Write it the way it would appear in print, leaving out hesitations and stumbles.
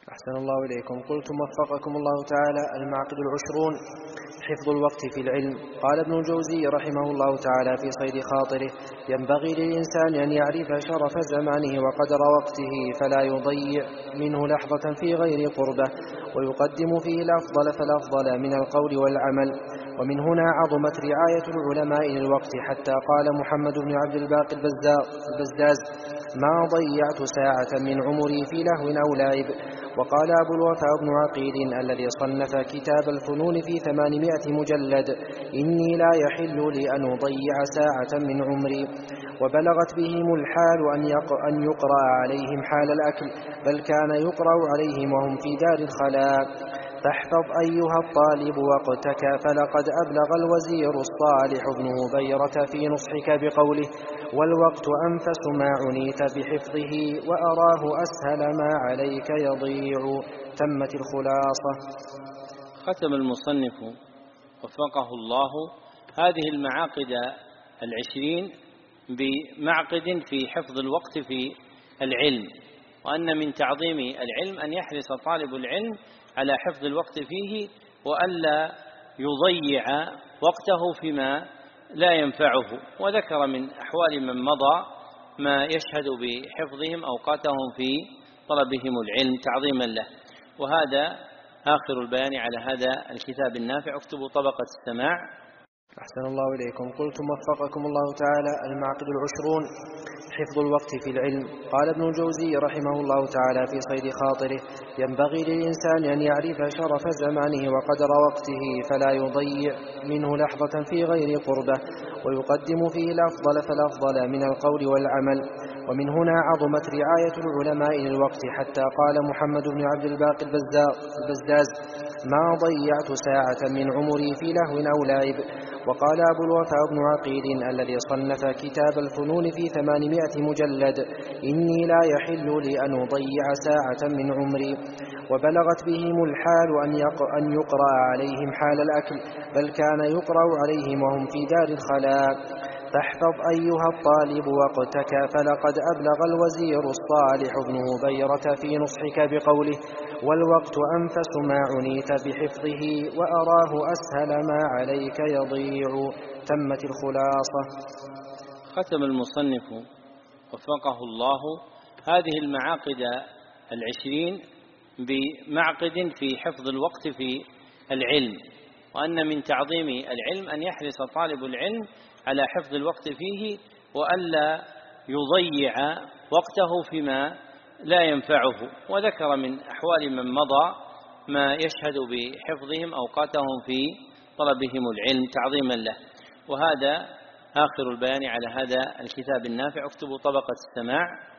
أحسن الله إليكم. قلتم وفقكم الله تعالى: المعقد 20 حفظ الوقت في العلم. قال ابن الجوزي رحمه الله تعالى في صيد خاطره: ينبغي للإنسان أن يعرف شرف زمانه وقدر وقته، فلا يضيع منه لحظة في غير قربه، ويقدم فيه الأفضل فالأفضل من القول والعمل. ومن هنا عظمت رعاية العلماء للوقت، حتى قال محمد بن عبد الباقي البزاز: ما ضيعت ساعة من عمري في لهو أو لعب. وقال أبو الوفاء بن عقيل الذي صنف كتاب الفنون في 800 مجلد: إني لا يحل لي أن أضيع ساعة من عمري. وبلغت بهم الحال أن يقرأ عليهم حال الأكل، بل كان يقرأ عليهم وهم في دار الخلاء. فاحفظ أيها الطالب وقتك، فلقد أبلغ الوزير الصالح بن هبيرة في نصحك بقوله: والوقت أنفس ما عنيت بحفظه، وأراه أسهل ما عليك يضيع. تمت الخلاصة. ختم المصنف وفقه الله هذه المعاقد 20 بمعقد في حفظ الوقت في العلم، وأن من تعظيم العلم أن يحرص طالب العلم على حفظ الوقت فيه، وألا يضيع وقته فيما لا ينفعه. وذكر من أحوال من مضى ما يشهد بحفظهم أوقاتهم في طلبهم العلم تعظيما له. وهذا آخر البيان على هذا الكتاب النافع. اكتبوا طبقة السماع. أحسن الله إليكم. قلتم وفقكم الله تعالى: المعقد 20 حفظ الوقت في العلم. قال ابن الجوزي رحمه الله تعالى في صيد خاطره: ينبغي للإنسان أن يعرف شرف زمانه وقدر وقته، فلا يضيع منه لحظة في غير قربه، ويقدم فيه الأفضل فالأفضل من القول والعمل. ومن هنا عظمت رعاية العلماء للوقت، حتى قال محمد بن عبد الباقي البزاز: ما ضيعت ساعة من عمري في لهو أو لعب. وقال أبو الوفاء بن عقيل الذي صنف كتاب الفنون في 800 مجلد: إني لا يحل لي أن أضيع ساعة من عمري. وبلغت بهم الحال أن يقرأ عليهم حال الأكل، بل كان يقرأ عليهم وهم في دار الخلاء. فاحفظ أيها الطالب وقتك، فلقد أبلغ الوزير الصالح بن هبيرة في نصحك بقوله: والوقت أنفس ما عنيت بحفظه، وأراه أسهل ما عليك يضيع. تمت الخلاصة. ختم المصنف وفقه الله هذه المعاقد 20 بمعقد في حفظ الوقت في العلم، وأن من تعظيم العلم أن يحرص طالب العلم على حفظ الوقت فيه، وألا يضيع وقته فيما لا ينفعه. وذكر من أحوال من مضى ما يشهد بحفظهم أوقاتهم في طلبهم العلم تعظيما له. وهذا آخر البيان على هذا الكتاب النافع. اكتبوا طبقة السماع.